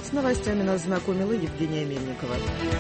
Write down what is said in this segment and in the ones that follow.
С новостями нас знакомила Евгения Мельникова.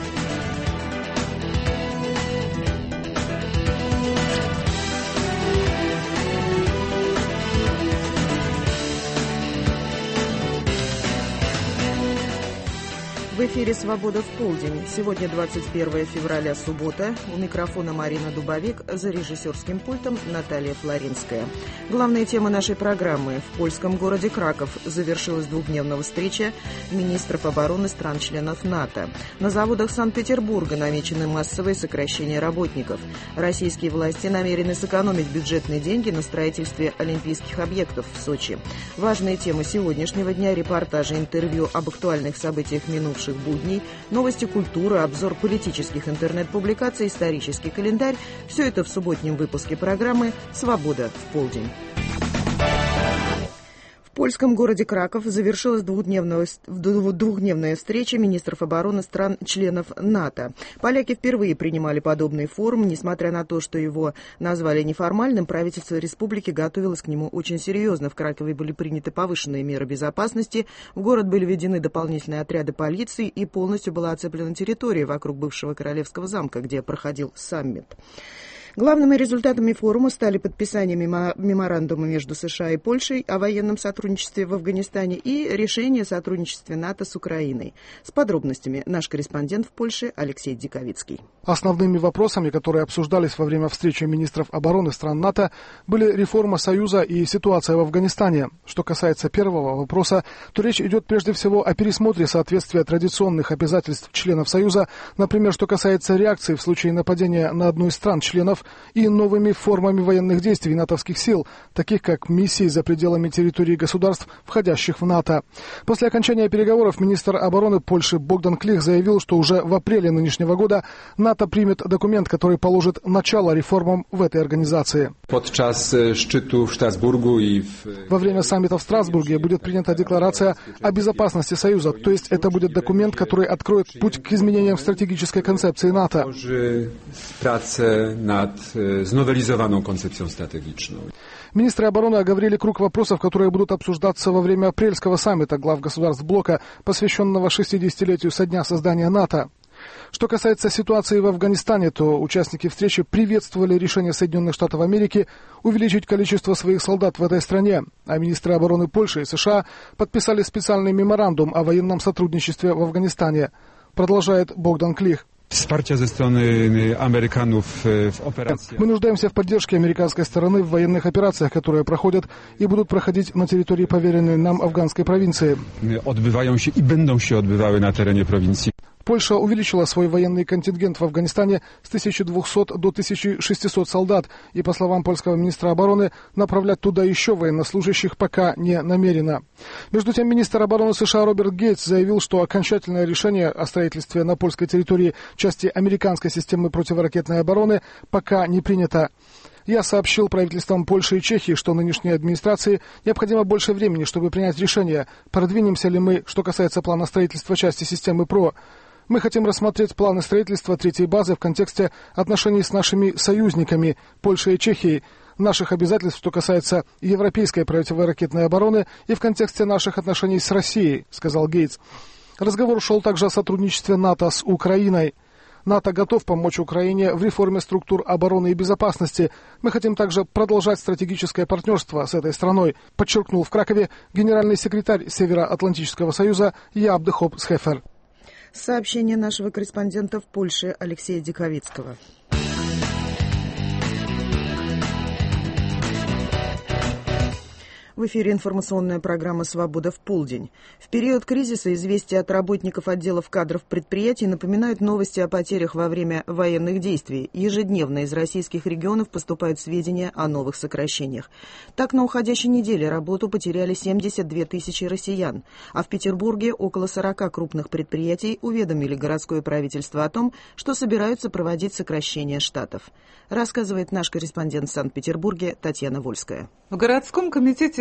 В эфире «Свобода в полдень». Сегодня 21 февраля, суббота. У микрофона Марина Дубовик, за режиссерским пультом Наталья Флоринская. Главные темы нашей программы. В польском городе Краков завершилась двухдневная встреча министров обороны стран-членов НАТО. На заводах Санкт-Петербурга намечены массовые сокращения работников. Российские власти намерены сэкономить бюджетные деньги на строительстве олимпийских объектов в Сочи. Важные темы сегодняшнего дня, репортажи, интервью об актуальных событиях минувших будней, новости культуры, обзор политических интернет-публикаций, исторический календарь. Все это в субботнем выпуске программы «Свобода в полдень». В польском городе Краков завершилась двухдневная встреча министров обороны стран-членов НАТО. Поляки впервые принимали подобный форум. Несмотря на то, что его назвали неформальным, правительство республики готовилось к нему очень серьезно. В Кракове были приняты повышенные меры безопасности, в город были введены дополнительные отряды полиции и полностью была оцеплена территория вокруг бывшего Королевского замка, где проходил саммит. Главными результатами форума стали подписание меморандума между США и Польшей о военном сотрудничестве в Афганистане и решение о сотрудничестве НАТО с Украиной. С подробностями наш корреспондент в Польше Алексей Диковицкий. Основными вопросами, которые обсуждались во время встречи министров обороны стран НАТО, были реформа Союза и ситуация в Афганистане. Что касается первого вопроса, то речь идет прежде всего о пересмотре соответствия традиционных обязательств членов Союза, например, что касается реакции в случае нападения на одну из стран-членов, и новыми формами военных действий натовских сил, таких как миссии за пределами территории государств, входящих в НАТО. После окончания переговоров министр обороны Польши Богдан Клих заявил, что уже в апреле нынешнего года НАТО примет документ, который положит начало реформам в этой организации. Во время саммита в Страсбурге будет принята декларация о безопасности Союза, то есть это будет документ, который откроет путь к изменениям в стратегической концепции НАТО. Znowelizowaną koncepcją strategiczną. Министры обороны оговорили круг вопросов, которые будут обсуждаться во время апрельского саммита глав государств блока, посвященного 60-летию со дня создания НАТО. Что касается ситуации в Афганистане, то участники встречи приветствовали решение Соединенных Штатов Америки увеличить количество своих солдат в этой стране, а министры обороны Польши и США подписали специальный меморандум о военном сотрудничестве в Афганистане. Продолжает Богдан Клих. Мы нуждаемся в поддержке американской стороны в военных операциях, которые проходят и будут проходить на территории поверенной нам афганской провинции. Польша увеличила свой военный контингент в Афганистане с 1200 до 1600 солдат, и, по словам польского министра обороны, направлять туда еще военнослужащих пока не намерено. Между тем, министр обороны США Роберт Гейтс заявил, что окончательное решение о строительстве на польской территории части американской системы противоракетной обороны пока не принято. Я сообщил правительствам Польши и Чехии, что нынешней администрации необходимо больше времени, чтобы принять решение, продвинемся ли мы, что касается плана строительства части системы ПРО. Мы хотим рассмотреть планы строительства третьей базы в контексте отношений с нашими союзниками, Польшей и Чехией, наших обязательств, что касается европейской противоракетной обороны и в контексте наших отношений с Россией, сказал Гейтс. Разговор шел также о сотрудничестве НАТО с Украиной. НАТО готов помочь Украине в реформе структур обороны и безопасности. Мы хотим также продолжать стратегическое партнерство с этой страной, подчеркнул в Кракове генеральный секретарь Североатлантического союза Jaap de Hoop Scheffer. Сообщение нашего корреспондента в Польше Алексея Диковицкого. В эфире информационная программа «Свобода в полдень». В период кризиса известия от работников отделов кадров предприятий напоминают новости о потерях во время военных действий. Ежедневно из российских регионов поступают сведения о новых сокращениях. Так, на уходящей неделе работу потеряли 72 тысячи россиян, а в Петербурге около 40 крупных предприятий уведомили городское правительство о том, что собираются проводить сокращение штатов. Рассказывает наш корреспондент в Санкт-Петербурге Татьяна Вольская. В городском комитете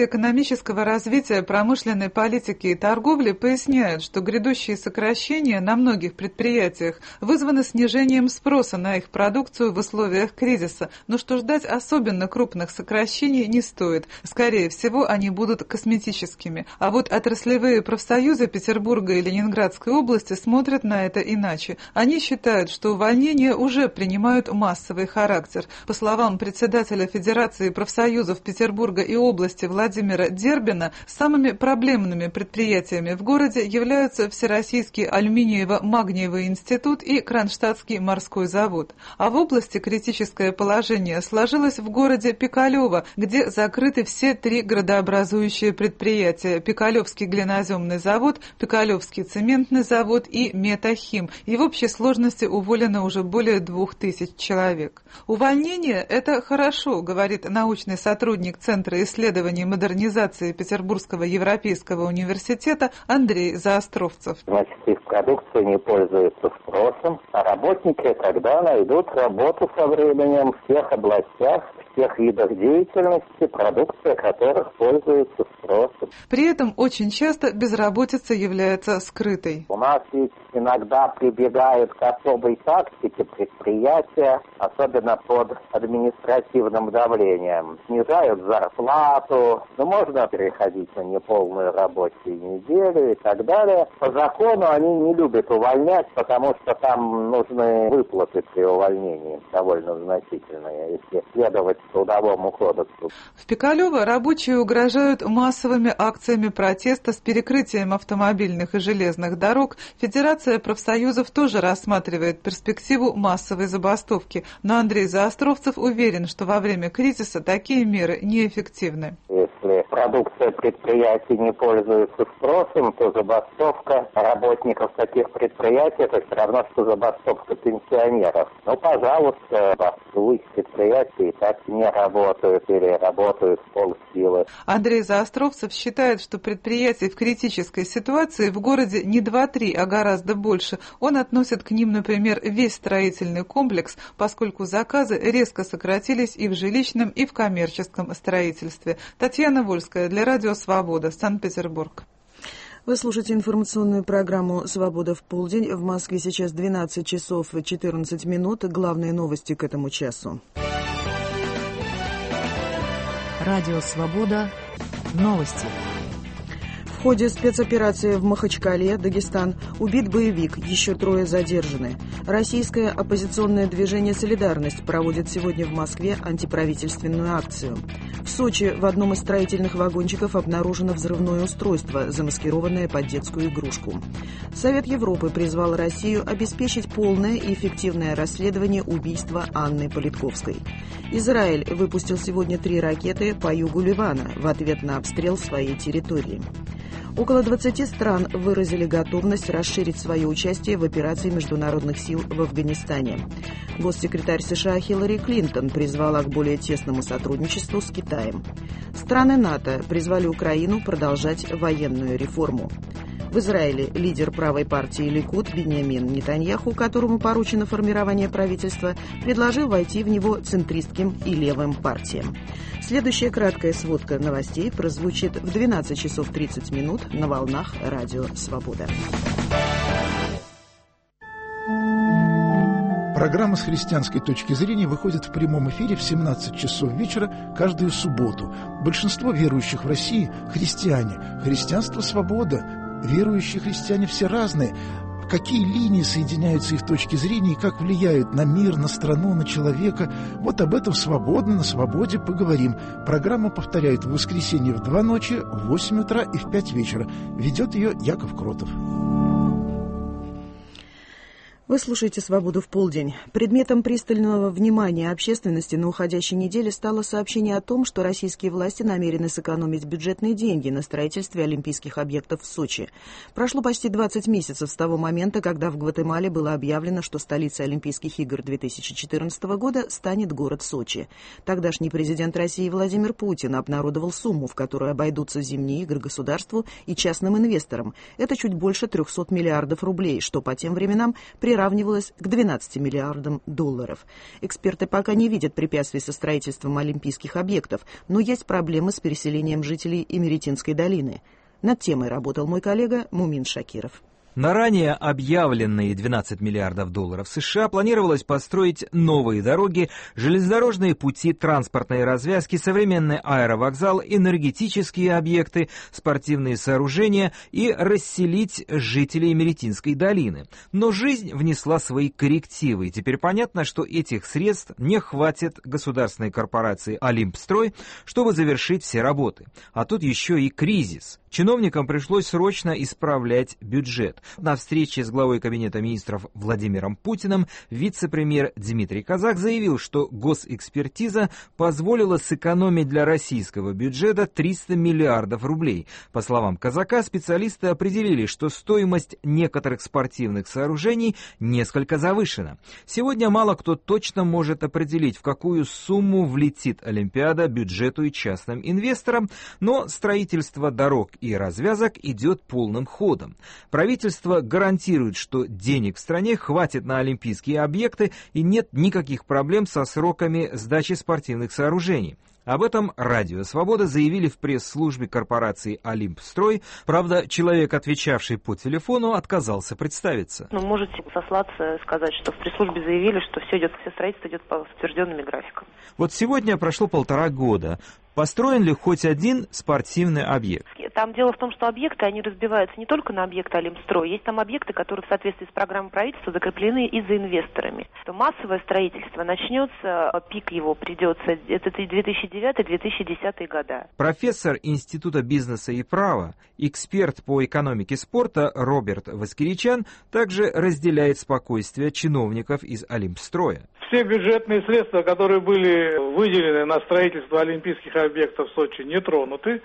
экономического развития, промышленной политики и торговли поясняют, что грядущие сокращения на многих предприятиях вызваны снижением спроса на их продукцию в условиях кризиса, но что ждать особенно крупных сокращений не стоит. Скорее всего, они будут косметическими. А вот отраслевые профсоюзы Петербурга и Ленинградской области смотрят на это иначе. Они считают, что увольнения уже принимают массовый характер. По словам председателя Федерации профсоюзов Петербурга и области Владимира Дербина, самыми проблемными предприятиями в городе являются Всероссийский алюминиево-магниевый институт и Кронштадтский морской завод. А в области критическое положение сложилось в городе Пикалево, где закрыты все 3 градообразующие предприятия: Пикалевский глиноземный завод, Пикалевский цементный завод и Метахим. И в общей сложности уволено уже более 2000 человек. Увольнение – это хорошо, говорит научный сотрудник Центра исследований и модернизации Петербургского европейского университета Андрей Заостровцев. Значит, их продукция не пользуется спросом, а работники тогда найдут работу со временем в тех областях, в тех видах деятельности, продукция которых пользуется спросом. При этом очень часто безработица является скрытой. У нас ведь иногда прибегают к особой тактике предприятия, особенно под административным давлением. Снижают зарплату, но можно переходить на неполную рабочую неделю и так далее. По закону они не любят увольнять, потому что там нужны выплаты при увольнении довольно значительные, если следовать Трудовому кодексу. В Пикалево рабочие угрожают массовыми акциями протеста с перекрытием автомобильных и железных дорог. Федерация профсоюзов тоже рассматривает перспективу массовой забастовки. Но Андрей Заостровцев уверен, что во время кризиса такие меры неэффективны. Если продукция предприятий не пользуется спросом, то забастовка работников таких предприятий – это все равно, что забастовка пенсионеров. Ну, пожалуйста, бастуй, предприятия и так не работают или работают в полсилы. Андрей Заостровцев считает, что предприятий в критической ситуации в городе не 2-3, а гораздо больше. Он относит к ним, например, весь строительный комплекс, поскольку заказы резко сократились и в жилищном, и в коммерческом строительстве. Татьяна Вольская для Радио Свобода, Санкт-Петербург. Вы слушаете информационную программу «Свобода в полдень». В Москве сейчас 12 часов 14 минут. Главные новости к этому часу. Радио «Свобода». Новости. В ходе спецоперации в Махачкале, Дагестан, убит боевик, еще 3 задержаны. Российское оппозиционное движение «Солидарность» проводит сегодня в Москве антиправительственную акцию. В Сочи в одном из строительных вагончиков обнаружено взрывное устройство, замаскированное под детскую игрушку. Совет Европы призвал Россию обеспечить полное и эффективное расследование убийства Анны Политковской. Израиль выпустил сегодня 3 ракеты по югу Ливана в ответ на обстрел своей территории. Около 20 стран выразили готовность расширить свое участие в операции международных сил в Афганистане. Госсекретарь США Хиллари Клинтон призвала к более тесному сотрудничеству с Китаем. Страны НАТО призвали Украину продолжать военную реформу. В Израиле лидер правой партии Ликуд Биньямин Нетаньяху, которому поручено формирование правительства, предложил войти в него центристским и левым партиям. Следующая краткая сводка новостей прозвучит в 12 часов 30 минут на волнах Радио Свобода. Программа с христианской точки зрения выходит в прямом эфире в 17 часов вечера каждую субботу. Большинство верующих в России – христиане. Христианство – свобода. Верующие христиане все разные. Какие линии соединяются их точки зрения и как влияют на мир, на страну, на человека. Вот об этом свободно, на свободе поговорим. Программа повторяет в воскресенье в 2 ночи, в 8 утра и в 5 вечера. Ведет ее Яков Кротов. Вы слушаете «Свободу в полдень». Предметом пристального внимания общественности на уходящей неделе стало сообщение о том, что российские власти намерены сэкономить бюджетные деньги на строительстве олимпийских объектов в Сочи. Прошло почти 20 месяцев с того момента, когда в Гватемале было объявлено, что столицей Олимпийских игр 2014 года станет город Сочи. Тогдашний президент России Владимир Путин обнародовал сумму, в которую обойдутся зимние игры государству и частным инвесторам. Это чуть больше 300 миллиардов рублей, что по тем временам при приравнивалась к 12 миллиардам долларов. Эксперты пока не видят препятствий со строительством олимпийских объектов, но есть проблемы с переселением жителей Имеретинской долины. Над темой работал мой коллега Мумин Шакиров. На ранее объявленные 12 миллиардов долларов США планировалось построить новые дороги, железнодорожные пути, транспортные развязки, современный аэровокзал, энергетические объекты, спортивные сооружения и расселить жителей Имеретинской долины. Но жизнь внесла свои коррективы, и теперь понятно, что этих средств не хватит государственной корпорации «Олимпстрой», чтобы завершить все работы. А тут еще и кризис. Чиновникам пришлось срочно исправлять бюджет. На встрече с главой Кабинета министров Владимиром Путиным вице-премьер Дмитрий Казак заявил, что госэкспертиза позволила сэкономить для российского бюджета 300 миллиардов рублей. По словам Казака, специалисты определили, что стоимость некоторых спортивных сооружений несколько завышена. Сегодня мало кто точно может определить, в какую сумму влетит Олимпиада бюджету и частным инвесторам, но строительство дорог и развязок идет полным ходом. Правительство гарантирует, что денег в стране хватит на олимпийские объекты и нет никаких проблем со сроками сдачи спортивных сооружений. Об этом Радио Свобода заявили в пресс-службе корпорации «Олимпстрой». Правда, человек, отвечавший по телефону, отказался представиться. Можете сослаться и сказать, что в пресс-службе заявили, что все строительство идет по утвержденным графикам. Вот сегодня прошло 1,5 года. Построен ли хоть один спортивный объект? Там дело в том, что объекты, они разбиваются не только на объекты Олимпстрой. Есть там объекты, которые в соответствии с программой правительства закреплены и за инвесторами. То массовое строительство начнется, пик его придется, это 2009-2010 года. Профессор Института бизнеса и права, эксперт по экономике спорта Роберт Воскиричан также разделяет спокойствие чиновников из Олимпстроя. Все бюджетные средства, которые были выделены на строительство олимпийских объектов в Сочи, не тронуты.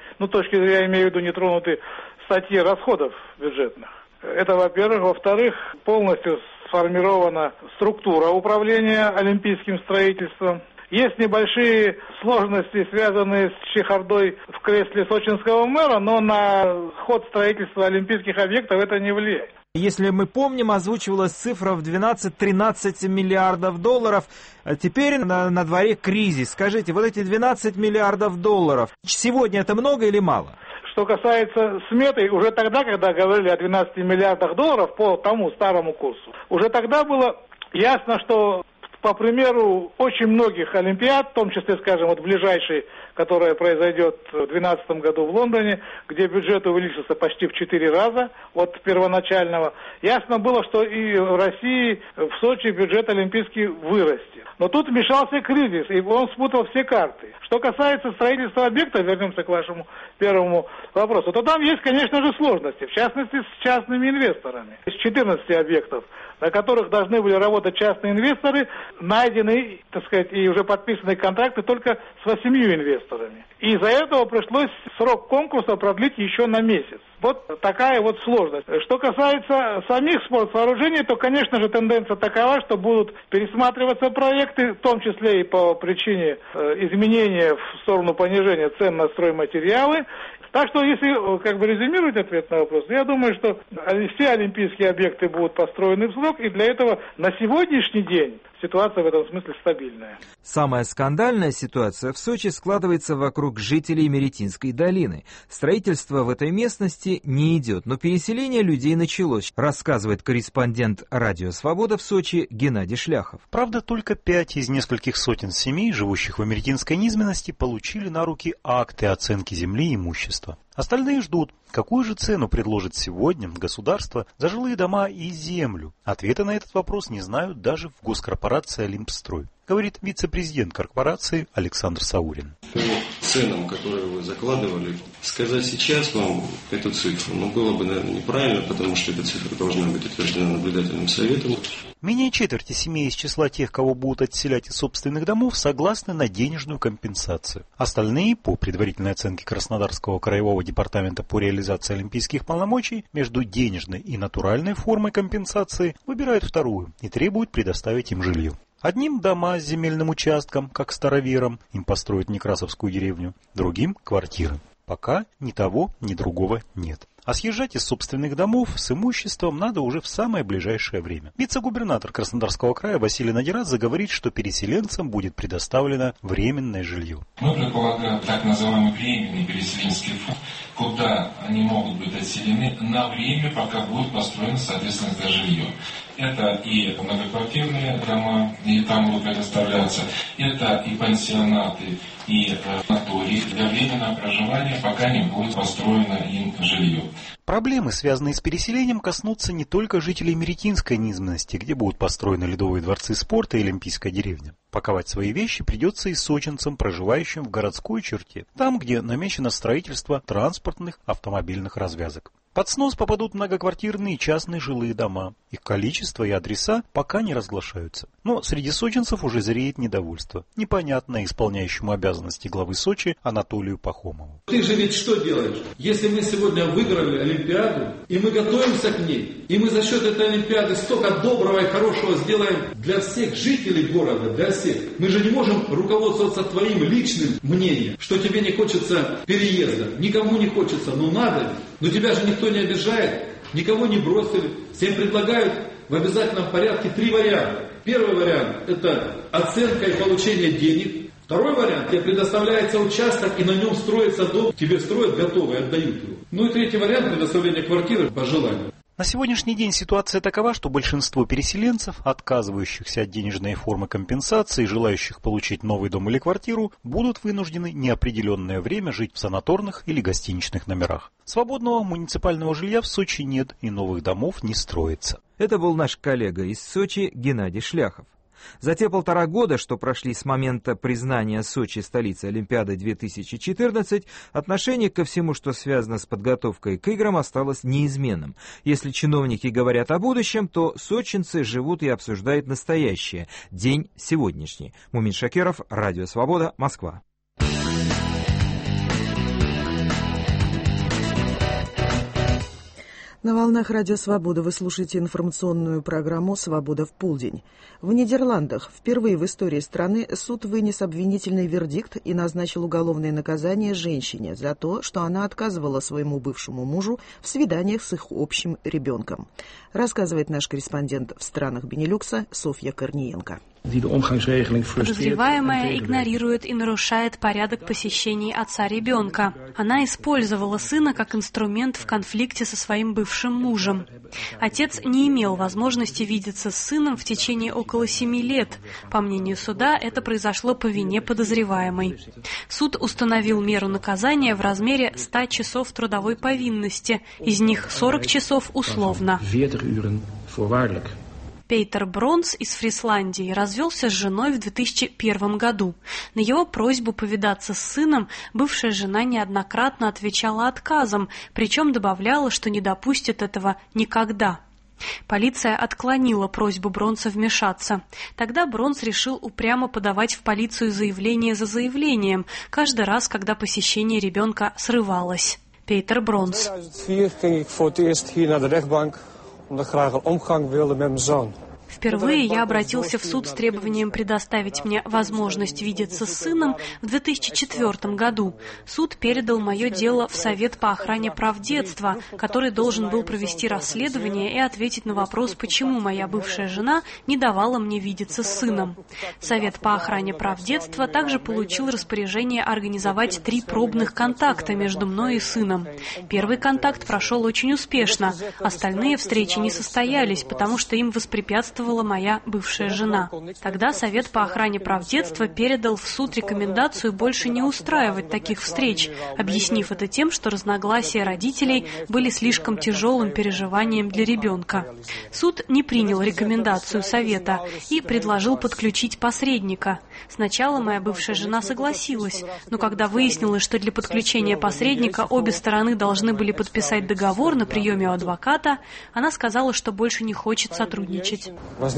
Я имею в виду, не тронуты статьи расходов бюджетных. Это, во-первых. Во-вторых, полностью сформирована структура управления олимпийским строительством. Есть небольшие сложности, связанные с чехардой в кресле сочинского мэра, но на ход строительства олимпийских объектов это не влияет. Если мы помним, озвучивалась цифра в 12-13 миллиардов долларов. Теперь на дворе кризис. Скажите, вот эти 12 миллиардов долларов, сегодня это много или мало? Что касается сметы, уже тогда, когда говорили о 12 миллиардах долларов по тому старому курсу, уже тогда было ясно, что, по примеру очень многих олимпиад, в том числе, скажем, вот ближайшей, которая произойдет в 2012 году в Лондоне, где бюджет увеличился почти в 4 раза от первоначального, ясно было, что и в России, в Сочи бюджет олимпийский вырастет. Но тут вмешался кризис, и он спутал все карты. Что касается строительства объекта, вернемся к вашему первому вопросу, то там есть, конечно же, сложности, в частности, с частными инвесторами. Из 14 объектов, на которых должны были работать частные инвесторы, найдены, и уже подписаны контракты только с 8 инвесторами. И из-за этого пришлось срок конкурса продлить еще на месяц. Вот такая вот сложность. Что касается самих спортсооружений, то, конечно же, тенденция такова, что будут пересматриваться проекты, в том числе и по причине изменения в сторону понижения цен на стройматериалы. Так что, если резюмировать ответ на вопрос, я думаю, что все олимпийские объекты будут построены в срок, и для этого на сегодняшний день ситуация в этом смысле стабильная. Самая скандальная ситуация в Сочи складывается вокруг жителей Имеретинской долины. Строительство в этой местности не идет, но переселение людей началось, рассказывает корреспондент Радио Свобода в Сочи Геннадий Шляхов. Правда, только 5 из нескольких сотен семей, живущих в Имеретинской низменности, получили на руки акты оценки земли и имущества. Остальные ждут, какую же цену предложит сегодня государство за жилые дома и землю. Ответа на этот вопрос не знают даже в госкорпорации «Олимпстрой», говорит вице-президент корпорации Александр Саурин. По ценам, которые вы закладывали, сказать сейчас вам эту цифру, было бы, наверное, неправильно, потому что эта цифра должна быть утверждена наблюдательным советом. Менее четверти семей из числа тех, кого будут отселять из собственных домов, согласны на денежную компенсацию. Остальные, по предварительной оценке Краснодарского краевого департамента по реализации олимпийских полномочий, между денежной и натуральной формой компенсации выбирают вторую и требуют предоставить им жилье. Одним дома с земельным участком, как староверам, им построят Некрасовскую деревню, другим – квартиры. Пока ни того, ни другого нет. А съезжать из собственных домов с имуществом надо уже в самое ближайшее время. Вице-губернатор Краснодарского края Василий Надирадзе говорит, что переселенцам будет предоставлено временное жилье. Мы предполагаем так называемый временный переселенский фонд, куда они могут быть отселены на время, пока будет построено, соответственно, это жилье. Это и многоквартирные дома, и там будут предоставляться, это и пансионаты, и санатории для временного проживания, пока не будет построено им жилье. Проблемы, связанные с переселением, коснутся не только жителей Меретинской низменности, где будут построены ледовые дворцы спорта и Олимпийская деревня. Паковать свои вещи придется и сочинцам, проживающим в городской черте, там, где намечено строительство транспортных автомобильных развязок. Под снос попадут многоквартирные частные жилые дома. Их количество и адреса пока не разглашаются. Но среди сочинцев уже зреет недовольство, непонятное исполняющему обязанности главы Сочи Анатолию Пахомову. Ты же ведь что делаешь? Если мы сегодня выиграли Олимпиаду, и мы готовимся к ней, и мы за счет этой Олимпиады столько доброго и хорошего сделаем для всех жителей города, для всех. Мы же не можем руководствоваться твоим личным мнением, что тебе не хочется переезда. Никому не хочется, но надо. Но тебя же никто не обижает, никого не бросили. Всем предлагают в обязательном порядке 3 варианта. Первый вариант – это оценка и получение денег. Второй вариант – тебе предоставляется участок, и на нем строится дом. Тебе строят готовый, отдают его. Ну и третий вариант – предоставление квартиры по желанию. На сегодняшний день ситуация такова, что большинство переселенцев, отказывающихся от денежной формы компенсации, желающих получить новый дом или квартиру, будут вынуждены неопределенное время жить в санаторных или гостиничных номерах. Свободного муниципального жилья в Сочи нет и новых домов не строится. Это был наш коллега из Сочи Геннадий Шляхов. За те 1,5 года, что прошли с момента признания Сочи столицей Олимпиады 2014, отношение ко всему, что связано с подготовкой к играм, осталось неизменным. Если чиновники говорят о будущем, то сочинцы живут и обсуждают настоящее, день сегодняшний. Мумин Шакиров, Радио Свобода, Москва. На волнах Радио Свобода вы слушаете информационную программу «Свобода в полдень». В Нидерландах впервые в истории страны суд вынес обвинительный вердикт и назначил уголовное наказание женщине за то, что она отказывала своему бывшему мужу в свиданиях с их общим ребенком. Рассказывает наш корреспондент в странах Бенилюкса Софья Корниенко. Подозреваемая игнорирует и нарушает порядок посещений отца ребенка. Она использовала сына как инструмент в конфликте со своим бывшим мужем. Отец не имел возможности видеться с сыном в течение около 7 лет. По мнению суда, это произошло по вине подозреваемой. Суд установил меру наказания в размере 100 часов трудовой повинности, из них 40 часов условно. Пейтер Бронс из Фрисландии развелся с женой в 2001 году. На его просьбу повидаться с сыном бывшая жена неоднократно отвечала отказом, причем добавляла, что не допустит этого никогда. Полиция отклонила просьбу Бронса вмешаться. Тогда Бронс решил упрямо подавать в полицию заявление за заявлением, каждый раз, когда посещение ребенка срывалось. Пейтер Бронс. Впервые я обратился в суд с требованием предоставить мне возможность видеться с сыном в 2004 году. Суд передал мое дело в Совет по охране прав детства, который должен был провести расследование и ответить на вопрос, почему моя бывшая жена не давала мне видеться с сыном. Совет по охране прав детства также получил распоряжение организовать 3 пробных контакта между мной и сыном. Первый контакт прошел очень успешно, остальные встречи не состоялись, потому что им воспрепятствовала моя бывшая жена. Тогда Совет по охране прав детства передал в суд рекомендацию больше не устраивать таких встреч, объяснив это тем, что разногласия родителей были слишком тяжелым переживанием для ребенка. Суд не принял рекомендацию Совета и предложил подключить посредника. Сначала моя бывшая жена согласилась, но когда выяснилось, что для подключения посредника обе стороны должны были подписать договор на приеме у адвоката, она сказала, что больше не хочет сотрудничать.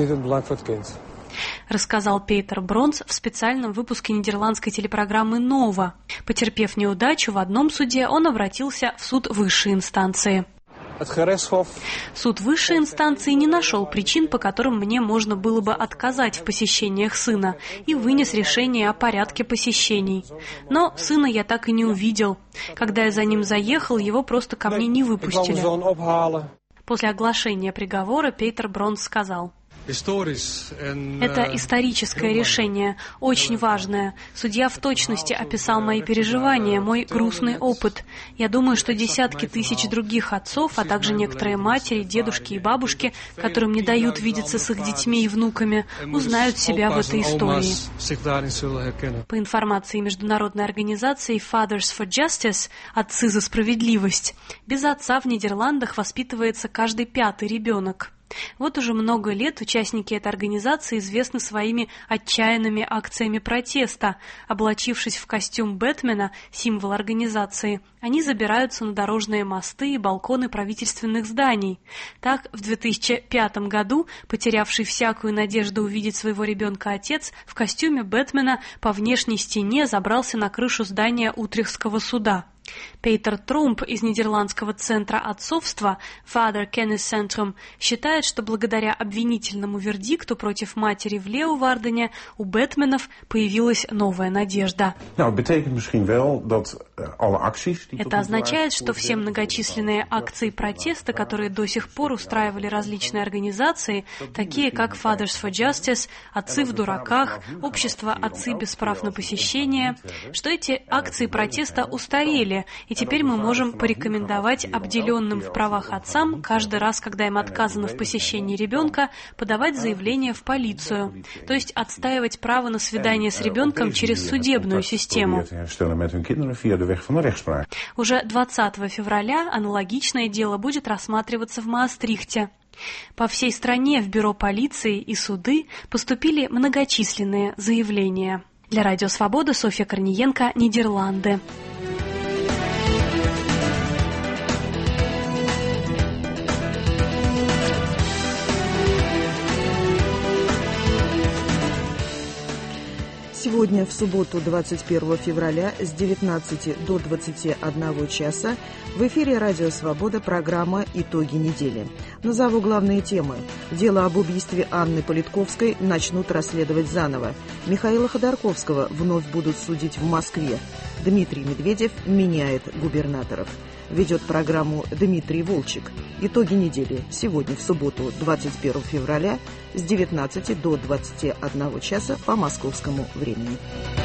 Рассказал Пейтер Бронс в специальном выпуске нидерландской телепрограммы «Нова». Потерпев неудачу в одном суде, он обратился в суд высшей инстанции. Суд высшей инстанции не нашел причин, по которым мне можно было бы отказать в посещениях сына, и вынес решение о порядке посещений. Но сына я так и не увидел. Когда я за ним заехал, его просто ко мне не выпустили. После оглашения приговора Петер Бронс сказал: «Это историческое решение, очень важное. Судья в точности описал мои переживания, мой грустный опыт. Я думаю, что десятки тысяч других отцов, а также некоторые матери, дедушки и бабушки, которым не дают видеться с их детьми и внуками, узнают себя в этой истории». По информации международной организации Fathers for Justice, «Отцы за справедливость», без отца в Нидерландах воспитывается каждый 5-й ребенок. Вот уже много лет участники этой организации известны своими отчаянными акциями протеста. Облачившись в костюм Бэтмена, символ организации, они забираются на дорожные мосты и балконы правительственных зданий. Так, в 2005 году потерявший всякую надежду увидеть своего ребенка отец в костюме Бэтмена по внешней стене забрался на крышу здания Утрехтского суда. Петер Трумп из Нидерландского центра отцовства Father Kennis Centrum считает, что благодаря обвинительному вердикту против матери в Леeuwardene у Бэтменов появилась новая надежда. Это означает, что все многочисленные акции протеста, которые до сих пор устраивали различные организации, такие как Fathers for Justice, «Отцы в дураках», Общество «Отцы без прав на посещение», что эти акции протеста устарели, и теперь мы можем порекомендовать обделенным в правах отцам каждый раз, когда им отказано в посещении ребенка, подавать заявление в полицию, то есть отстаивать право на свидание с ребенком через судебную систему. Уже 20 февраля аналогичное дело будет рассматриваться в Маастрихте. По всей стране в бюро полиции и суды поступили многочисленные заявления. Для Радио Свобода Софья Корниенко, Нидерланды. Сегодня, в субботу, 21 февраля, с 19 до 21 часа в эфире «Радио Свобода» программа «Итоги недели». Назову главные темы. Дело об убийстве Анны Политковской начнут расследовать заново. Михаила Ходорковского вновь будут судить в Москве. Дмитрий Медведев меняет губернаторов. Ведет программу Дмитрий Волчек. Итоги недели. Сегодня, в субботу, 21 февраля, с 19 до 21 часа по московскому времени.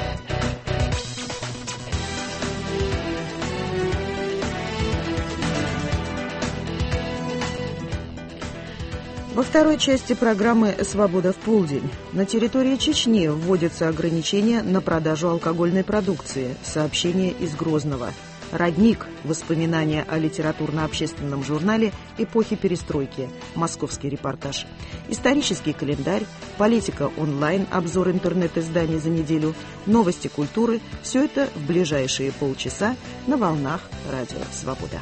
Во второй части программы «Свобода в полдень». На территории Чечни вводятся ограничения на продажу алкогольной продукции. Сообщение из Грозного. «Родник. Воспоминания о литературно-общественном журнале эпохи перестройки». Московский репортаж. Исторический календарь. Политика онлайн. Обзор интернет-изданий за неделю. Новости культуры. Все это в ближайшие полчаса на волнах Радио Свобода.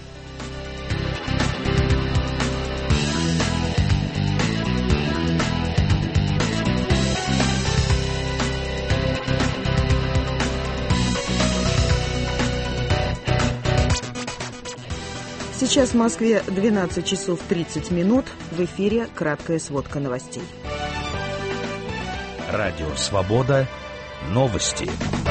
Сейчас в Москве 12 часов 30 минут. В эфире краткая сводка новостей. Радио «Свобода». Новости.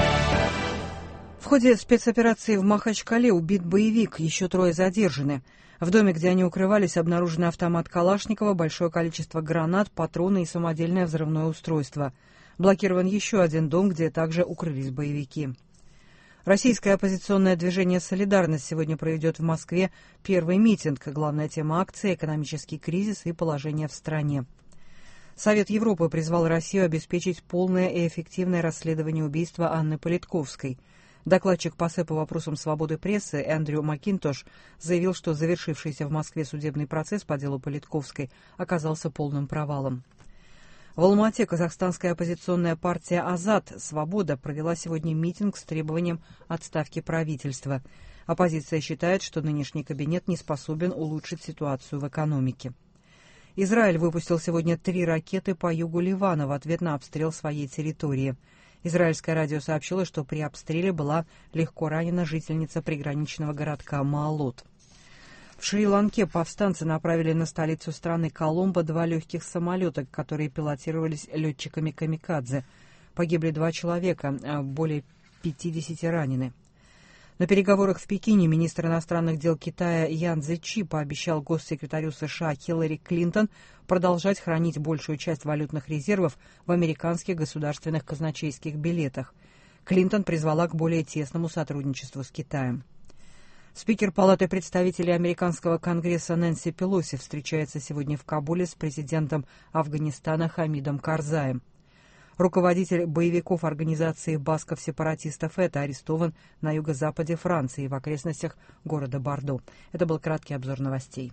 В ходе спецоперации в Махачкале убит боевик, еще 3 задержаны. В доме, где они укрывались, обнаружены автомат Калашникова, большое количество гранат, патроны и самодельное взрывное устройство. Блокирован еще один дом, где также укрылись боевики. Российское оппозиционное движение «Солидарность» сегодня проведет в Москве первый митинг. Главная тема акции – экономический кризис и положение в стране. Совет Европы призвал Россию обеспечить полное и эффективное расследование убийства Анны Политковской. Докладчик ПАСЕ по вопросам свободы прессы Эндрю Макинтош заявил, что завершившийся в Москве судебный процесс по делу Политковской оказался полным провалом. В Алма-Ате казахстанская оппозиционная партия «Азат. Свобода» провела сегодня митинг с требованием отставки правительства. Оппозиция считает, что нынешний кабинет не способен улучшить ситуацию в экономике. Израиль выпустил сегодня 3 ракеты по югу Ливана в ответ на обстрел своей территории. Израильское радио сообщило, что при обстреле была легко ранена жительница приграничного городка Маалот. В Шри-Ланке повстанцы направили на столицу страны Коломбо 2 легких самолета, которые пилотировались летчиками камикадзе. Погибли 2 человека, более 50 ранены. На переговорах в Пекине министр иностранных дел Китая Ян Цзечи пообещал госсекретарю США Хиллари Клинтон продолжать хранить большую часть валютных резервов в американских государственных казначейских билетах. Клинтон призвала к более тесному сотрудничеству с Китаем. Спикер Палаты представителей Американского конгресса Нэнси Пелоси встречается сегодня в Кабуле с президентом Афганистана Хамидом Карзаем. Руководитель боевиков организации басков-сепаратистов ЭТА арестован на юго-западе Франции в окрестностях города Бордо. Это был краткий обзор новостей.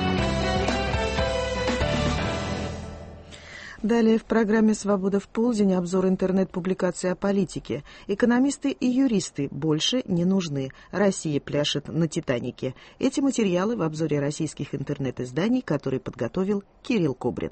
Далее в программе «Свобода в полдень» обзор интернет-публикации о политике. Экономисты и юристы больше не нужны. Россия пляшет на «Титанике». Эти материалы в обзоре российских интернет-изданий, который подготовил Кирилл Кубрин.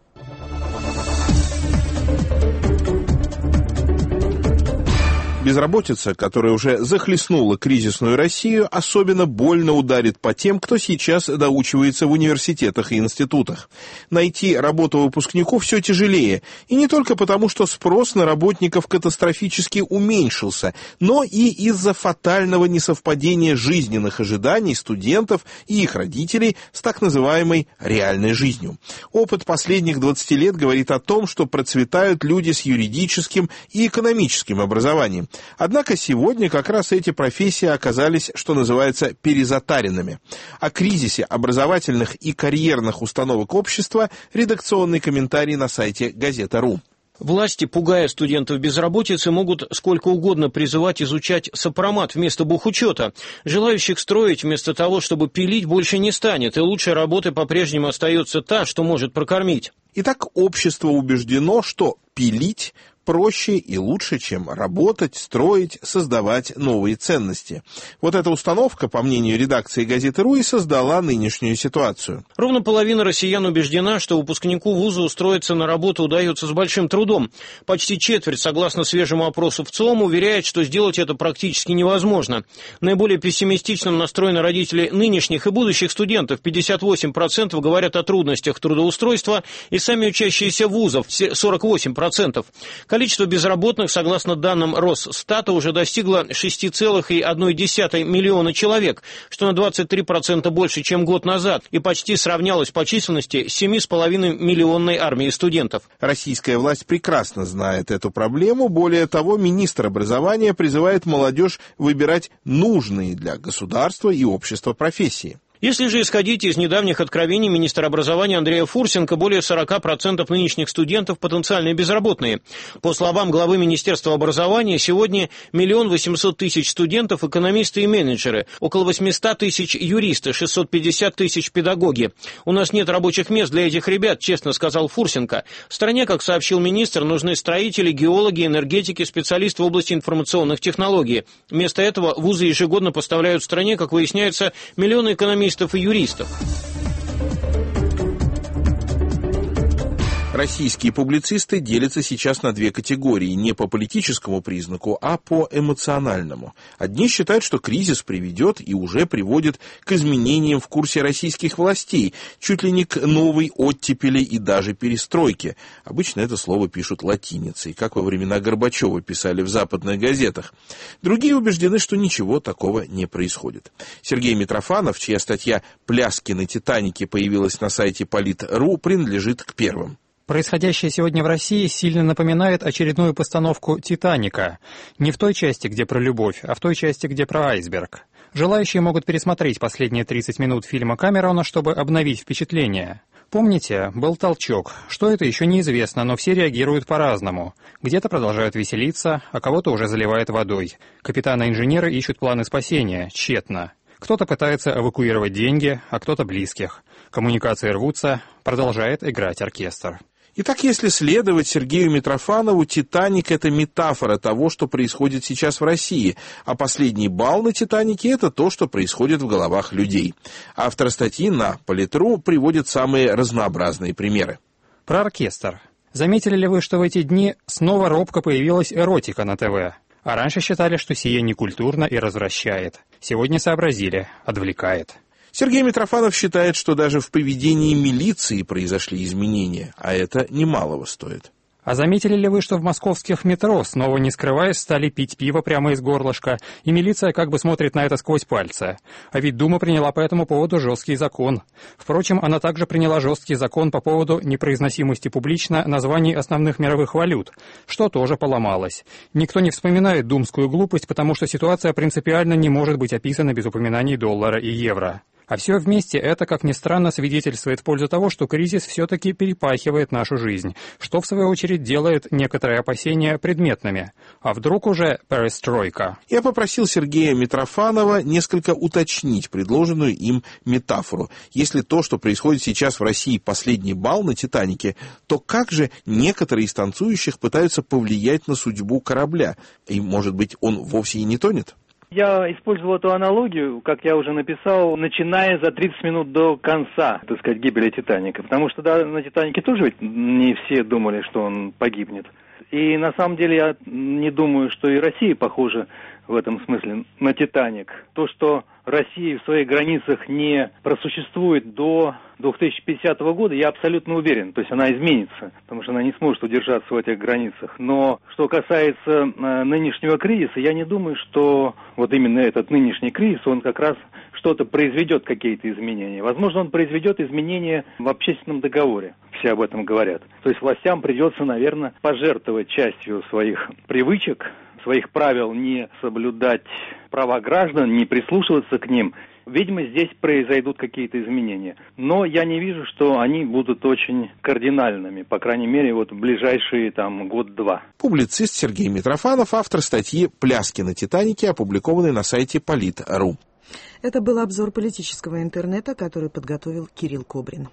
Безработица, которая уже захлестнула кризисную Россию, особенно больно ударит по тем, кто сейчас доучивается в университетах и институтах. Найти работу выпускнику все тяжелее, и не только потому, что спрос на работников катастрофически уменьшился, но и из-за фатального несовпадения жизненных ожиданий студентов и их родителей с так называемой реальной жизнью. Опыт последних 20 лет говорит о том, что процветают люди с юридическим и экономическим образованием. Однако сегодня как раз эти профессии оказались, что называется, перезатаренными. О кризисе образовательных и карьерных установок общества редакционный комментарий на сайте Газета.ру. Власти, пугая студентов безработицы, могут сколько угодно призывать изучать сопромат вместо бухучета. Желающих строить вместо того, чтобы пилить, больше не станет, и лучшей работой по-прежнему остается та, что может прокормить. Итак, общество убеждено, что пилить проще и лучше, чем работать, строить, создавать новые ценности. Вот эта установка, по мнению редакции Газеты.ру, и создала нынешнюю ситуацию. Ровно половина россиян убеждена, что выпускнику вуза устроиться на работу удается с большим трудом. Почти четверть, согласно свежему опросу ВЦИОМ, уверяет, что сделать это практически невозможно. Наиболее пессимистично настроены родители нынешних и будущих студентов. 58% говорят о трудностях трудоустройства, и сами учащиеся вузов – 48%. Количество безработных, согласно данным Росстата, уже достигло 6,1 миллиона человек, что на 23% больше, чем год назад, и почти сравнялось по численности с 7,5 миллионной армией студентов. Российская власть прекрасно знает эту проблему. Более того, министр образования призывает молодежь выбирать нужные для государства и общества профессии. Если же исходить из недавних откровений министра образования Андрея Фурсенко, более 40% нынешних студентов потенциально безработные. По словам главы Министерства образования, сегодня 1 800 000 студентов, экономисты и менеджеры, около 800 000 юристы, 650 000 педагоги. У нас нет рабочих мест для этих ребят, честно сказал Фурсенко. В стране, как сообщил министр, нужны строители, геологи, энергетики, специалисты в области информационных технологий. Вместо этого вузы ежегодно поставляют в стране, как выясняется, миллионы экономистов и юристов. Российские публицисты делятся сейчас на 2 категории, не по политическому признаку, а по эмоциональному. Одни считают, что кризис приведет и уже приводит к изменениям в курсе российских властей, чуть ли не к новой оттепели и даже перестройке. Обычно это слово пишут латиницей, как во времена Горбачева писали в западных газетах. Другие убеждены, что ничего такого не происходит. Сергей Митрофанов, чья статья «Пляски на Титанике» появилась на сайте Полит.ру, принадлежит к первым. Происходящее сегодня в России сильно напоминает очередную постановку «Титаника». Не в той части, где про любовь, а в той части, где про айсберг. Желающие могут пересмотреть последние 30 минут фильма Камерона, чтобы обновить впечатление. Помните, был толчок. Что это, еще неизвестно, но все реагируют по-разному. Где-то продолжают веселиться, а кого-то уже заливает водой. Капитаны-инженеры ищут планы спасения, тщетно. Кто-то пытается эвакуировать деньги, а кто-то близких. Коммуникации рвутся, продолжает играть оркестр. Итак, если следовать Сергею Митрофанову, «Титаник» — это метафора того, что происходит сейчас в России, а последний бал на «Титанике» — это то, что происходит в головах людей. Автор статьи на Полит.ру приводит самые разнообразные примеры. Про оркестр. Заметили ли вы, что в эти дни снова робко появилась эротика на ТВ? А раньше считали, что сие некультурно и развращает. Сегодня сообразили — отвлекает. Сергей Митрофанов считает, что даже в поведении милиции произошли изменения, а это немалого стоит. А заметили ли вы, что в московских метро, снова не скрываясь, стали пить пиво прямо из горлышка, и милиция как бы смотрит на это сквозь пальцы? А ведь Дума приняла по этому поводу жесткий закон. Впрочем, она также приняла жесткий закон по поводу непроизносимости публично названий основных мировых валют, что тоже поломалось. Никто не вспоминает думскую глупость, потому что ситуация принципиально не может быть описана без упоминаний доллара и евро. А все вместе это, как ни странно, свидетельствует в пользу того, что кризис все-таки перепахивает нашу жизнь, что в свою очередь делает некоторые опасения предметными. А вдруг уже перестройка? Я попросил Сергея Митрофанова несколько уточнить предложенную им метафору. Если то, что происходит сейчас в России, последний бал на «Титанике», то как же некоторые из танцующих пытаются повлиять на судьбу корабля? И, может быть, он вовсе и не тонет? Я использовал эту аналогию, как я уже написал, начиная за 30 минут до конца, так сказать, гибели «Титаника». Потому что да, на «Титанике» тоже ведь не все думали, что он погибнет. И на самом деле я не думаю, что и Россия похожа в этом смысле на «Титаник». То, что Россия в своих границах не просуществует до 2050 года, я абсолютно уверен. То есть она изменится, потому что она не сможет удержаться в этих границах. Но что касается нынешнего кризиса, я не думаю, что вот именно этот нынешний кризис, он как раз что-то произведет, какие-то изменения. Возможно, он произведет изменения в общественном договоре. Все об этом говорят. То есть властям придется, наверное, пожертвовать частью своих привычек, своих правил, не соблюдать права граждан, не прислушиваться к ним. Видимо, здесь произойдут какие-то изменения. Но я не вижу, что они будут очень кардинальными, по крайней мере, вот в ближайшие год-два. Публицист Сергей Митрофанов, автор статьи «Пляски на Титанике», опубликованной на сайте Polit.ru. Это был обзор политического интернета, который подготовил Кирилл Кобрин.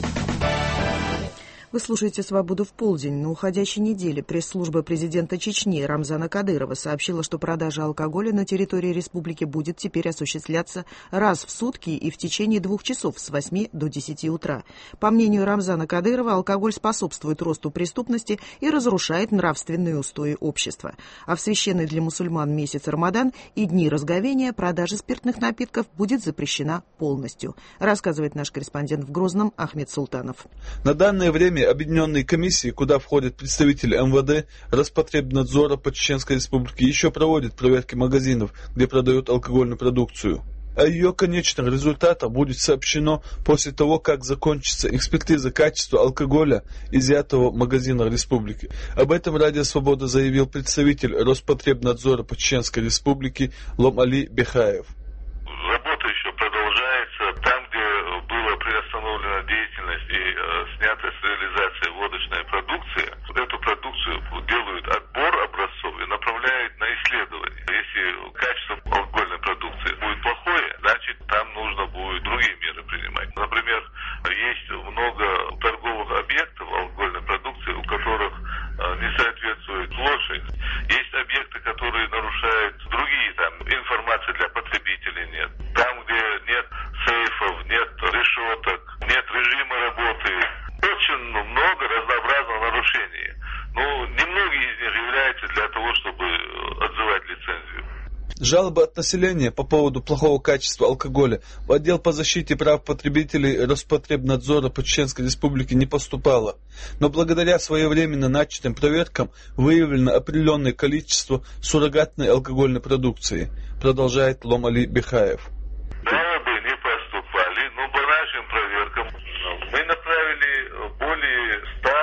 Вы слушаете «Свободу в полдень». На уходящей неделе пресс-служба президента Чечни Рамзана Кадырова сообщила, что продажа алкоголя на территории республики будет теперь осуществляться раз в сутки и в течение 2 часов с 8 до 10 утра. По мнению Рамзана Кадырова, алкоголь способствует росту преступности и разрушает нравственные устои общества. А в священный для мусульман месяц Рамадан и дни разговения продажа спиртных напитков будет запрещена полностью, рассказывает наш корреспондент в Грозном Ахмед Султанов. На данное время объединенные комиссии, куда входят представители МВД, Роспотребнадзора по Чеченской Республике, еще проводят проверки магазинов, где продают алкогольную продукцию. О ее конечном результате будет сообщено после того, как закончится экспертиза качества алкоголя, изъятого в магазинах республики. Об этом Радио Свобода заявил представитель Роспотребнадзора по Чеченской Республике Ломали Бехаев. Работа еще продолжается. Там, где была приостановлена деятельность и снята с реализации водочной продукции, эту продукцию делают отбор образцов и направляют на исследование. Если качество алкогольной продукции будет плохое, значит там нужно будет другие меры принимать. Например, есть много торговых объектов алкогольной продукции, у которых не соответствует площадь. Есть объекты, которые нарушают другие, информации для потребителей нет. Там, где нет сейфов, нет решеток, нет режима работы, очень много разнообразных нарушений. Но немногие из них являются для того, чтобы отзывать лицензию. Жалобы от населения по поводу плохого качества алкоголя в отдел по защите прав потребителей Роспотребнадзора по Чеченской Республике не поступало. Но благодаря своевременно начатым проверкам выявлено определенное количество суррогатной алкогольной продукции, продолжает Ломали Бехаев. Жалобы не поступали, но по нашим проверкам мы направили более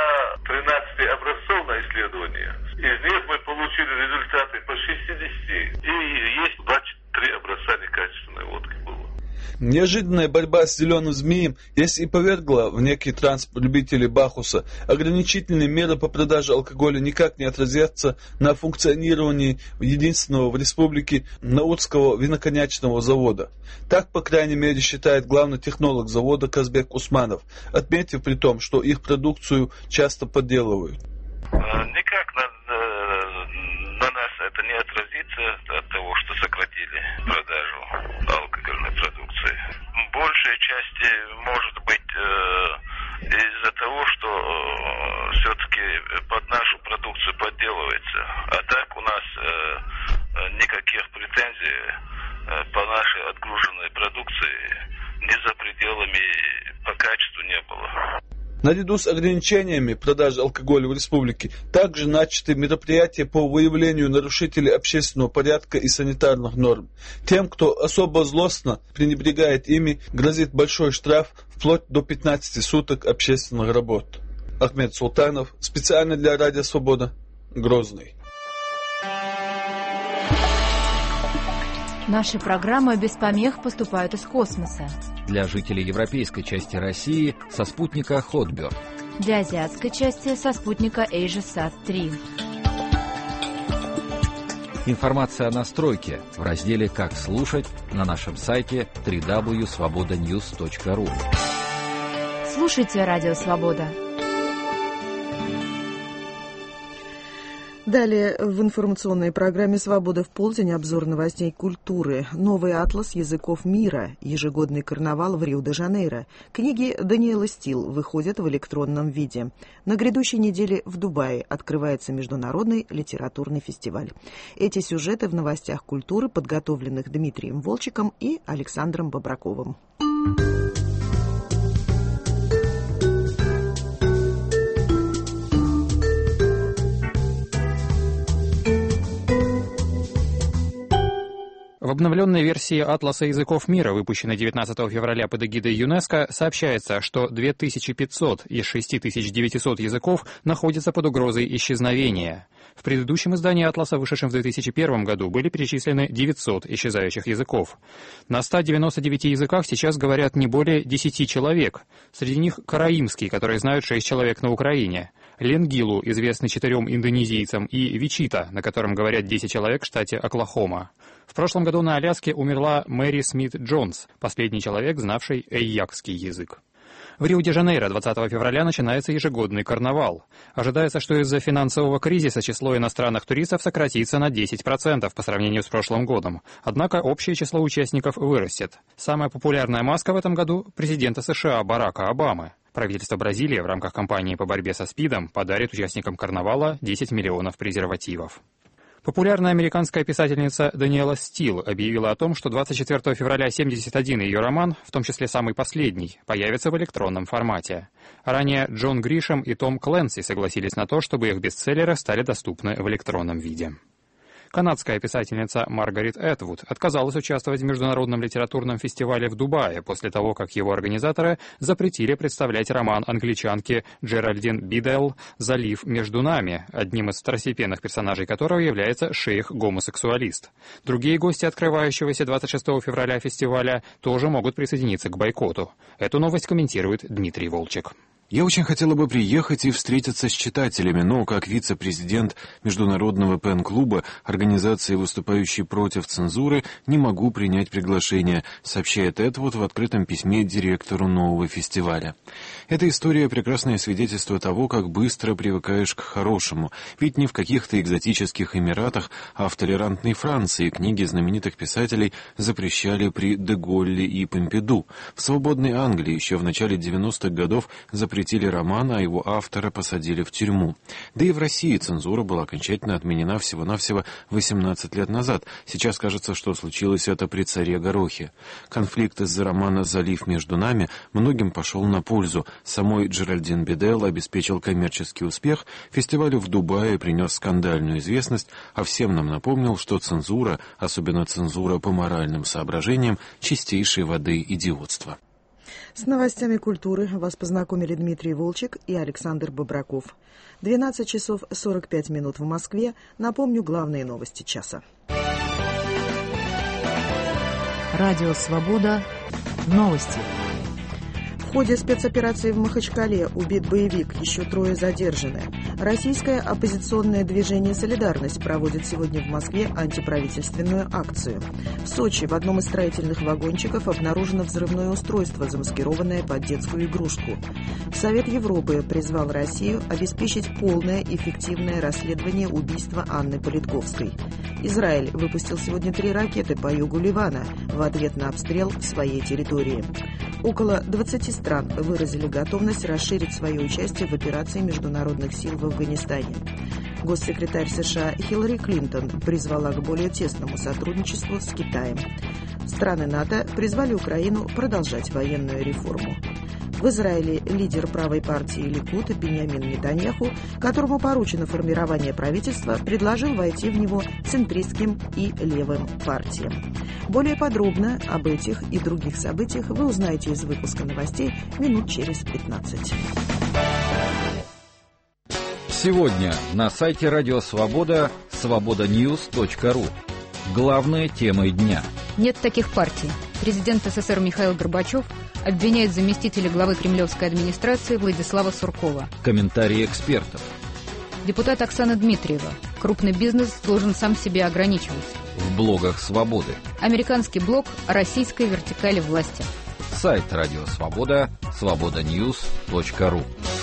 113 образцов на исследование. Из них мы получили результаты по 60. И есть 23 образца некачественной водки было. Неожиданная борьба с зеленым змеем, если и повергла в некий транс любителей Бахуса, ограничительные меры по продаже алкоголя никак не отразятся на функционировании единственного в республике Наурского виноконьячного завода. Так, по крайней мере, считает главный технолог завода Казбек Усманов, отметив при том, что их продукцию часто подделывают. Никак на нас это не отразится от того, что сократили продажу алкогольной продукции. Большая часть может быть из-за того, что все-таки под нашу продукцию подделывается. А так у нас никаких претензий по нашей отгруженной продукции ни за пределами по качеству не было. Наряду с ограничениями продажи алкоголя в республике также начаты мероприятия по выявлению нарушителей общественного порядка и санитарных норм. Тем, кто особо злостно пренебрегает ими, грозит большой штраф вплоть до 15 суток общественных работ. Ахмед Султанов, специально для Радио Свобода, Грозный. Наши программы без помех поступают из космоса. Для жителей европейской части России со спутника Hotbird. Для азиатской части со спутника AsiaSat-3. Информация о настройке в разделе «Как слушать» на нашем сайте www.svobodanews.ru. Слушайте Радио Свобода. Далее в информационной программе «Свобода в полдень» обзор новостей культуры. Новый атлас языков мира. Ежегодный карнавал в Рио-де-Жанейро. Книги Даниэла Стил выходят в электронном виде. На грядущей неделе в Дубае открывается международный литературный фестиваль. Эти сюжеты в новостях культуры, подготовленных Дмитрием Волчиком и Александром Бобраковым. В обновленной версии «Атласа языков мира», выпущенной 19 февраля под эгидой ЮНЕСКО, сообщается, что 2500 из 6900 языков находятся под угрозой исчезновения. В предыдущем издании «Атласа», вышедшем в 2001 году, были перечислены 900 исчезающих языков. На 199 языках сейчас говорят не более 10 человек. Среди них караимский, который знают 6 человек на Украине, ленгилу, известный 4 индонезийцам, и вичита, на котором говорят 10 человек в штате Оклахома. В прошлом году на Аляске умерла Мэри Смит Джонс, последний человек, знавший эйякский язык. В Рио-де-Жанейро 20 февраля начинается ежегодный карнавал. Ожидается, что из-за финансового кризиса число иностранных туристов сократится на 10% по сравнению с прошлым годом. Однако общее число участников вырастет. Самая популярная маска в этом году – президента США Барака Обамы. Правительство Бразилии в рамках кампании по борьбе со СПИДом подарит участникам карнавала 10 миллионов презервативов. Популярная американская писательница Даниэла Стил объявила о том, что 24 февраля 71 ее роман, в том числе самый последний, появится в электронном формате. Ранее Джон Гришэм и Том Клэнси согласились на то, чтобы их бестселлеры стали доступны в электронном виде. Канадская писательница Маргарет Этвуд отказалась участвовать в международном литературном фестивале в Дубае после того, как его организаторы запретили представлять роман англичанки Джеральдин Биддell «Залив между нами», одним из второстепенных персонажей которого является шейх-гомосексуалист. Другие гости открывающегося 26 февраля фестиваля тоже могут присоединиться к бойкоту. Эту новость комментирует Дмитрий Волчик. Я очень хотела бы приехать и встретиться с читателями, но как вице-президент Международного пен-клуба, организации, выступающей против цензуры, не могу принять приглашение, сообщает Этвуд в открытом письме директору нового фестиваля. Эта история — прекрасное свидетельство того, как быстро привыкаешь к хорошему, ведь не в каких-то экзотических Эмиратах, а в толерантной Франции книги знаменитых писателей запрещали при де Голле и Помпиду. В свободной Англии еще в начале 90-х годов запретили роман, а его автора посадили в тюрьму. Да и в России цензура была окончательно отменена всего-навсего 18 лет назад. Сейчас кажется, что случилось это при царе Горохе. Конфликт из-за романа «Залив между нами» многим пошел на пользу. Самой Джеральдин Биддell обеспечил коммерческий успех, фестивалю в Дубае принес скандальную известность, а всем нам напомнил, что цензура, особенно цензура по моральным соображениям, чистейшей воды идиотство. С новостями культуры вас познакомили Дмитрий Волчик и Александр Бобраков. 12 часов 45 минут в Москве. Напомню главные новости часа. Радио «Свобода». Новости. В ходе спецоперации в Махачкале убит боевик, еще 3 задержаны. Российское оппозиционное движение «Солидарность» проводит сегодня в Москве антиправительственную акцию. В Сочи в одном из строительных вагончиков обнаружено взрывное устройство, замаскированное под детскую игрушку. Совет Европы призвал Россию обеспечить полное и эффективное расследование убийства Анны Политковской. Израиль выпустил сегодня 3 ракеты по югу Ливана в ответ на обстрел своей территории. Около 20 стран выразили готовность расширить свое участие в операции международных сил в Афганистане. Госсекретарь США Хиллари Клинтон призвала к более тесному сотрудничеству с Китаем. Страны НАТО призвали Украину продолжать военную реформу. В Израиле лидер правой партии Ликуд Биньямин Нетаньяху, которому поручено формирование правительства, предложил войти в него центристским и левым партиям. Более подробно об этих и других событиях вы узнаете из выпуска новостей минут через 15. Сегодня на сайте Радио Свобода свободаньюс.ру. Главные темы дня. Нет таких партий. Президент СССР Михаил Горбачев обвиняет заместителя главы кремлевской администрации Владислава Суркова. Комментарии экспертов. Депутат Оксана Дмитриева. Крупный бизнес должен сам себя ограничивать. В блогах Свободы. Американский блог о российской вертикали власти. Сайт Радио Свобода свободаньюс.ру.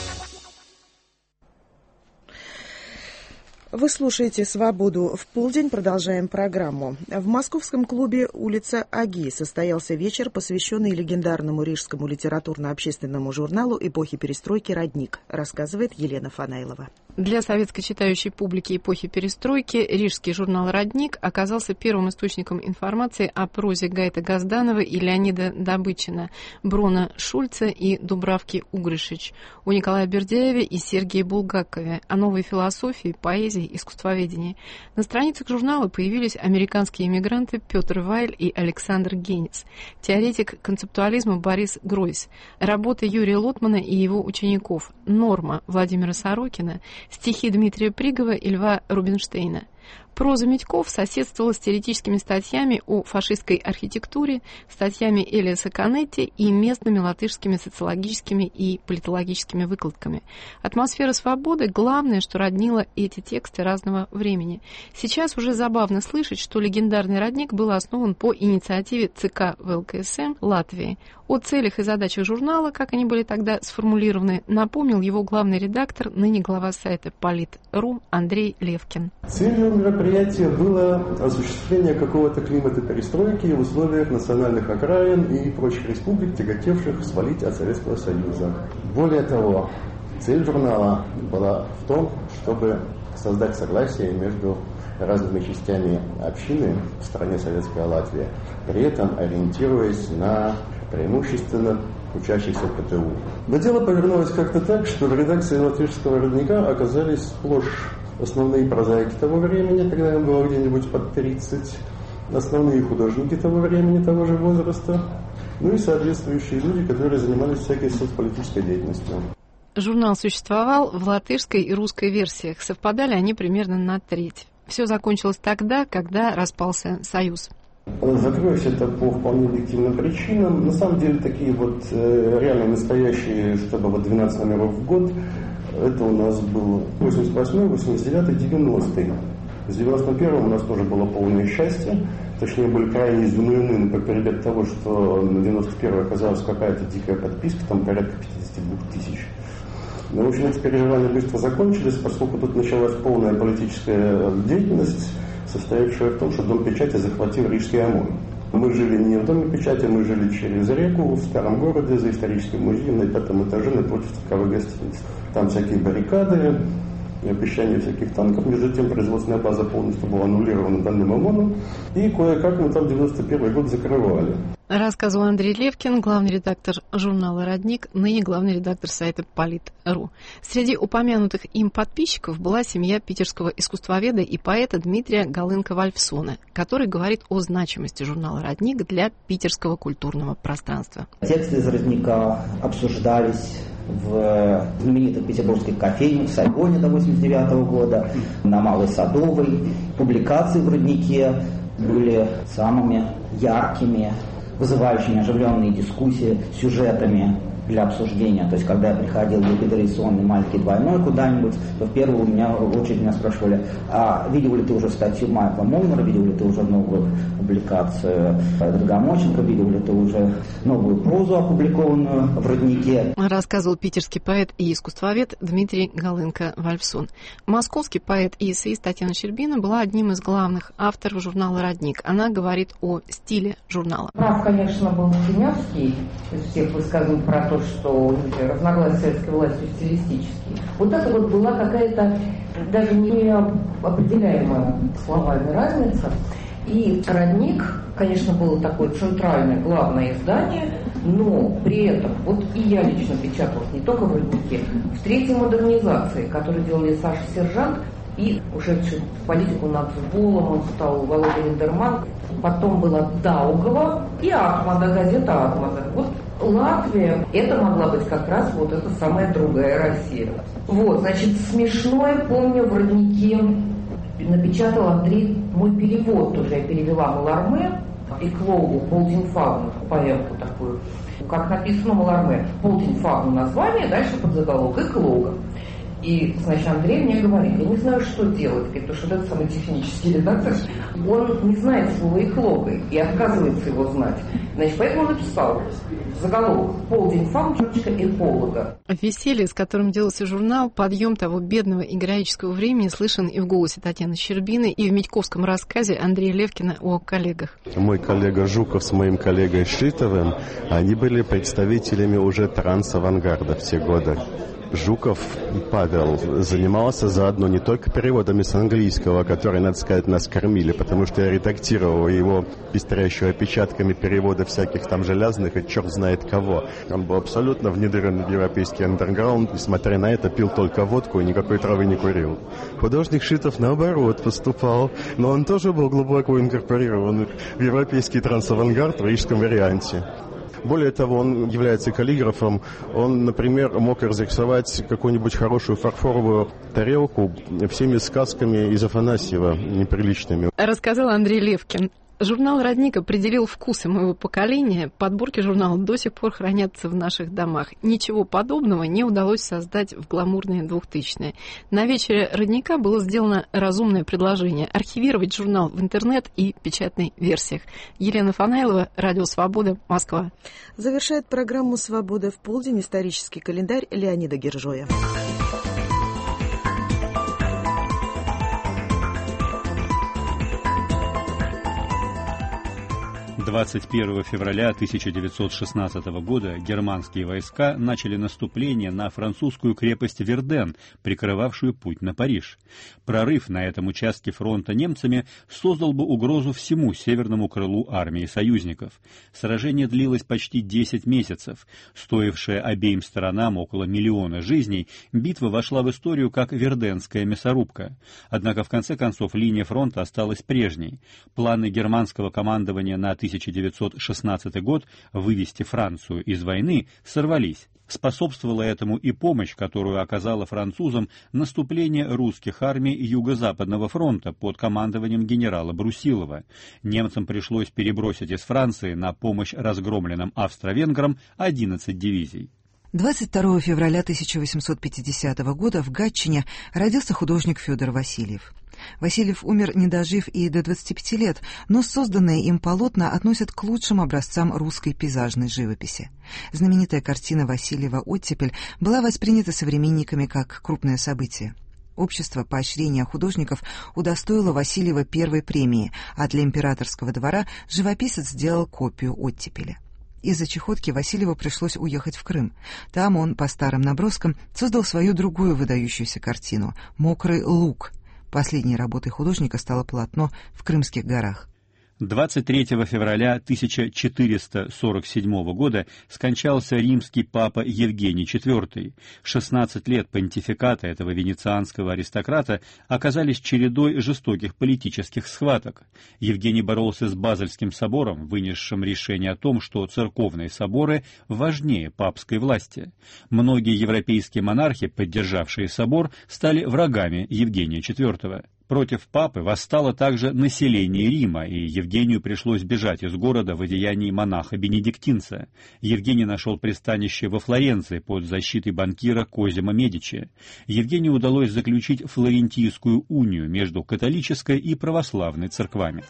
Вы слушаете «Свободу в полдень». Продолжаем программу. В московском клубе «Улица Аги» состоялся вечер, посвященный легендарному рижскому литературно-общественному журналу эпохи перестройки «Родник», рассказывает Елена Фанайлова. Для советской читающей публики эпохи перестройки рижский журнал «Родник» оказался первым источником информации о прозе Гайта Газданова и Леонида Добычина, Брона Шульца и Дубравки Угрышич, у Николая Бердяева и Сергея Булгакове, о новой философии, поэзии, искусствоведении. На страницах журнала появились американские эмигранты Петр Вайль и Александр Генис, теоретик концептуализма Борис Гройс, работы Юрия Лотмана и его учеников, «Норма» Владимира Сорокина, стихи Дмитрия Пригова и Льва Рубинштейна. Проза Митьков соседствовала с теоретическими статьями о фашистской архитектуре, статьями Элиаса Канетти и местными латышскими социологическими и политологическими выкладками. Атмосфера свободы – главное, что роднило эти тексты разного времени. Сейчас уже забавно слышать, что легендарный «Родник» был основан по инициативе ЦК ВЛКСМ Латвии. О целях и задачах журнала, как они были тогда сформулированы, напомнил его главный редактор, ныне глава сайта Полит.ру Андрей Левкин. Целью мероприятия было осуществление какого-то климата перестройки в условиях национальных окраин и прочих республик, тяготевших свалить от Советского Союза. Более того, цель журнала была в том, чтобы создать согласие между разными частями общины в стране Советская Латвия, при этом ориентируясь на преимущественно учащихся ПТУ. Но дело повернулось как-то так, что в редакции латвийского «Родника» оказались сплошь основные прозаики того времени, тогда им было где-нибудь под 30, основные художники того времени, того же возраста, ну и соответствующие люди, которые занимались всякой соцполитической деятельностью. Журнал существовал в латышской и русской версиях, совпадали они примерно на треть. Все закончилось тогда, когда распался Союз. Закрылось это по вполне объективным причинам. На самом деле такие вот реально настоящие, чтобы вот 12 номеров в год, это у нас был 88-й, 89-й, 90-й. С 91-м у нас тоже было полное счастье. Точнее, были крайне изумлены по перебед того, что на 91-й оказалась какая-то дикая подписка, там порядка 52 тысяч. Но, в общем, эти переживания быстро закончились, поскольку тут началась полная политическая деятельность, состоявшая в том, что Дом печати захватил Рижский ОМОН. Мы жили не в Доме печати, мы жили через реку, в старом городе, за историческим музеем, на 5-м этаже, напротив цирковой гостиницы. Там всякие баррикады, обещания всяких танков. Между тем, производственная база полностью была аннулирована данным ОМОНом. И кое-как мы там 91-й год закрывали. Рассказывал Андрей Левкин, главный редактор журнала «Родник», ныне главный редактор сайта Полит.ру. Среди упомянутых им подписчиков была семья питерского искусствоведа и поэта Дмитрия Галынка-Вальфсона, который говорит о значимости журнала «Родник» для питерского культурного пространства. Тексты из «Родника» обсуждались в знаменитых петербургских кофейнях, в Сайгоне до 1989 года, на Малой Садовой. Публикации в «Роднике» были самыми яркими, вызывающими оживленные дискуссии, сюжетами для обсуждения. То есть, когда я приходил в эпидерисонный маленький двойной куда-нибудь, то в первую очередь меня спрашивали, а видел ли ты уже статью Майкла Молнера, видел ли ты уже новую публикацию Драгомоченко, видел ли ты уже новую прозу, опубликованную в «Роднике». Рассказывал питерский поэт и искусствовед Дмитрий Галынка-Вальфсон. Московский поэт и эссеист Татьяна Щербина была одним из главных авторов журнала «Родник». Она говорит о стиле журнала. Прав, конечно, был Теневский из всех высказываний про то, то, что разногласия с советской властью стилистические. Вот это вот была какая-то даже не определяемая словами разница. И «Родник», конечно, было такое центральное, главное издание, но при этом, вот и я лично печаталась не только в «Роднике», в третьей модернизации, которую делали Саша Сержант и ушедший в политику нацболом, он стал Володя Линдерман, потом была Даугава и Ахмада, газета Ахмада. Вот Латвия, это могла быть как раз вот эта самая другая Россия. Вот, значит, смешное, помню, в «Роднике» напечатал Андрей мой перевод, тоже я перевела Маларме и Клоугу, Полдинфагну, поэмку такую. Как написано Маларме, Полдинфагну название, дальше подзаголовок и Клоуга. И, значит, Андрей мне говорит, я не знаю, что делать, потому что это самый технический редактор, он не знает слова «эхлога» и отказывается его знать. Значит, поэтому он написал заголовок «Полдинфагн.эхолога». Веселье, с которым делался журнал, подъем того бедного и героического времени слышен и в голосе Татьяны Щербиной, и в Митьковском рассказе Андрея Левкина о коллегах. Мой коллега Жуков с моим коллегой Шитовым, они были представителями уже транс-авангарда в те годы. Жуков Павел занимался заодно не только переводами с английского, которые, надо сказать, нас кормили, потому что я редактировал его пестрящую опечатками перевода всяких там железных и черт знает кого. Он был абсолютно внедрен в европейский андерграунд, несмотря на это, пил только водку и никакой травы не курил. Художник Шитов, наоборот, поступал, но он тоже был глубоко инкорпорирован в европейский трансавангард в рижском варианте. Более того, он является каллиграфом. Он, например, мог разрисовать какую-нибудь хорошую фарфоровую тарелку всеми сказками из Афанасьева неприличными. Рассказал Андрей Левкин. Журнал «Родник» определил вкусы моего поколения. Подборки журнала до сих пор хранятся в наших домах. Ничего подобного не удалось создать в гламурные 2000-е. На вечере «Родника» было сделано разумное предложение – архивировать журнал в интернет и печатной версиях. Елена Фанайлова, Радио Свобода, Москва. Завершает программу «Свобода в полдень» исторический календарь Леонида Гержоя. 21 февраля 1916 года германские войска начали наступление на французскую крепость Верден, прикрывавшую путь на Париж. Прорыв на этом участке фронта немцами создал бы угрозу всему северному крылу армии союзников. Сражение длилось почти 10 месяцев. Стоившая обеим сторонам около 1 миллиона жизней, битва вошла в историю как Верденская мясорубка. Однако в конце концов линия фронта осталась прежней. Планы германского командования на 1916 год вывести Францию из войны сорвались. Способствовала этому и помощь, которую оказало французам наступление русских армий Юго-Западного фронта под командованием генерала Брусилова. Немцам пришлось перебросить из Франции на помощь разгромленным австро-венграм 11 дивизий. 22 февраля 1850 года в Гатчине родился художник Федор Васильев. Васильев умер, не дожив и до 25 лет, но созданные им полотна относят к лучшим образцам русской пейзажной живописи. Знаменитая картина Васильева «Оттепель» была воспринята современниками как крупное событие. Общество поощрения художников удостоило Васильева первой премии, а для императорского двора живописец сделал копию «Оттепели». Из-за чехотки Васильеву пришлось уехать в Крым. Там он, по старым наброскам, создал свою другую выдающуюся картину «Мокрый луг». Последней работой художника стало полотно в Крымских горах. 23 февраля 1447 года скончался римский папа Евгений IV. 16 лет понтификата этого венецианского аристократа оказались чередой жестоких политических схваток. Евгений боролся с Базельским собором, вынесшим решение о том, что церковные соборы важнее папской власти. Многие европейские монархи, поддержавшие собор, стали врагами Евгения IV. Против папы восстало также население Рима, и Евгению пришлось бежать из города в одеянии монаха-бенедиктинца. Евгений нашел пристанище во Флоренции под защитой банкира Козимо Медичи. Евгению удалось заключить Флорентийскую унию между католической и православной церквами.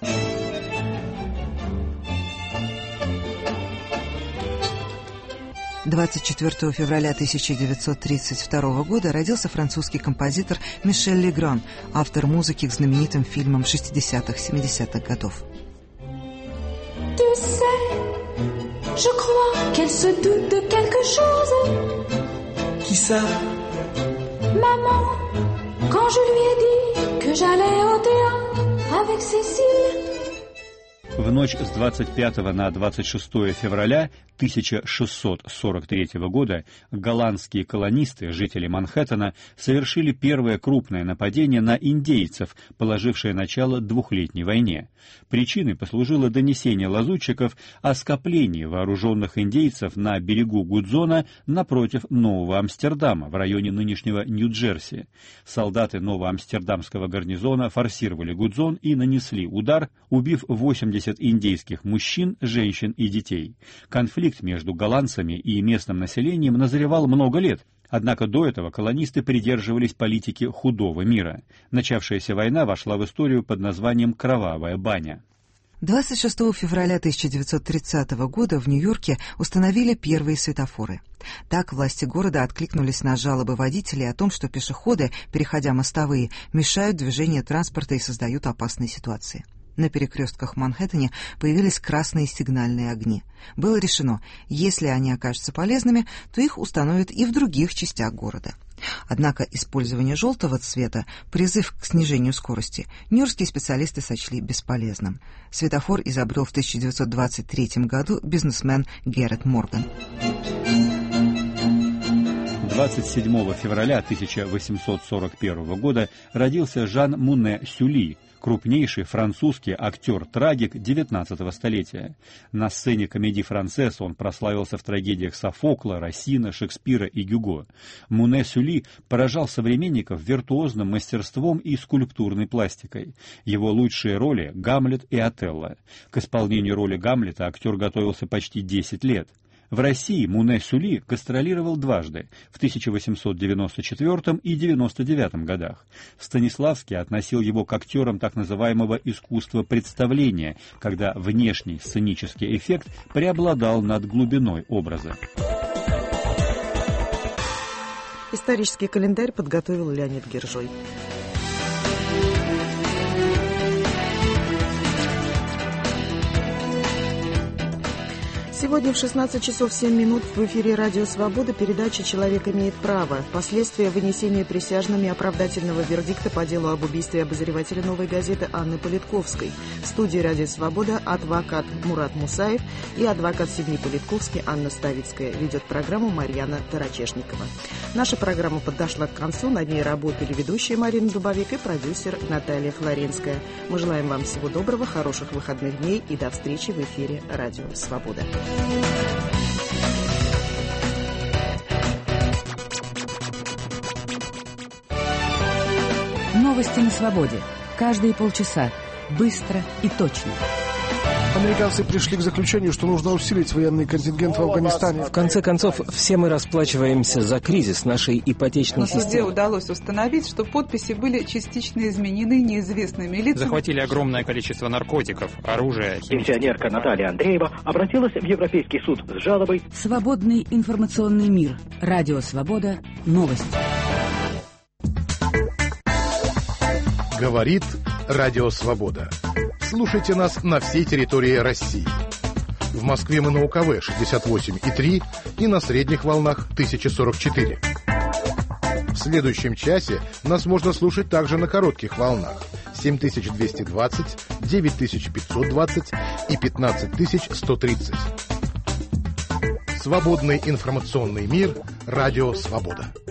24 февраля 1932 года родился французский композитор Мишель Легран, автор музыки к знаменитым фильмам 60-х, 70-х годов. Je crois qu'elle se doute de quelque chose. Qui ça? Maman, quand je lui ai dit que j'allais au théâtre avec Cécile. В ночь с 25 на 26 февраля 1643 года голландские колонисты, жители Манхэттена, совершили первое крупное нападение на индейцев, положившее начало двухлетней войне. Причиной послужило донесение лазутчиков о скоплении вооруженных индейцев на берегу Гудзона напротив Нового Амстердама, в районе нынешнего Нью-Джерси. Солдаты Новоамстердамского гарнизона форсировали Гудзон и нанесли удар, убив 80 индейских мужчин, женщин и детей. Конфликт между голландцами и местным населением назревал много лет, однако до этого колонисты придерживались политики худого мира. Начавшаяся война вошла в историю под названием «Кровавая баня». 26 февраля 1930 года в Нью-Йорке установили первые светофоры. Так власти города откликнулись на жалобы водителей о том, что пешеходы, переходя мостовые, мешают движению транспорта и создают опасные ситуации. На перекрестках в Манхэттене появились красные сигнальные огни. Было решено, если они окажутся полезными, то их установят и в других частях города. Однако использование желтого цвета, призыв к снижению скорости, нью-йоркские специалисты сочли бесполезным. Светофор изобрел в 1923 году бизнесмен Геррит Морган. 27 февраля 1841 года родился Жан Муне Сюли, крупнейший французский актер-трагик XIX столетия. На сцене комедии «Францесс» он прославился в трагедиях Софокла, Рассина, Шекспира и Гюго. Муне Сюли поражал современников виртуозным мастерством и скульптурной пластикой. Его лучшие роли — Гамлет и Отелло. К исполнению роли Гамлета актер готовился почти 10 лет. В России Муне Сюли гастролировал дважды, в 1894 и 1999 годах. Станиславский относил его к актерам так называемого искусства представления, когда внешний сценический эффект преобладал над глубиной образа. Исторический календарь подготовил Леонид Гержой. Сегодня в 16 часов 7 минут в эфире «Радио Свобода» передача «Человек имеет право». Последствия вынесения присяжными оправдательного вердикта по делу об убийстве обозревателя «Новой газеты» Анны Политковской. В студии «Радио Свобода» адвокат Мурат Мусаев и адвокат семьи Политковской Анна Ставицкая. Ведет программу Марьяна Тарачешникова. Наша программа подошла к концу. Над ней работали ведущая Марина Дубовик и продюсер Наталья Флоренская. Мы желаем вам всего доброго, хороших выходных дней и до встречи в эфире «Радио Свобода». Новости на свободе. Каждые полчаса. Быстро и точно. Американцы пришли к заключению, что нужно усилить военный контингент в Афганистане. В конце концов, все мы расплачиваемся за кризис нашей ипотечной системы. На суде удалось установить, что подписи были частично изменены неизвестными лицами. Захватили огромное количество наркотиков, оружия. Пенсионерка Наталья Андреева обратилась в Европейский суд с жалобой. Свободный информационный мир. Радио Свобода. Новости. Говорит Радио Свобода. Слушайте нас на всей территории России. В Москве мы на УКВ 68,3 и на средних волнах 1044. В следующем часе нас можно слушать также на коротких волнах 7220, 9520 и 15130. Свободный информационный мир. Радио Свобода.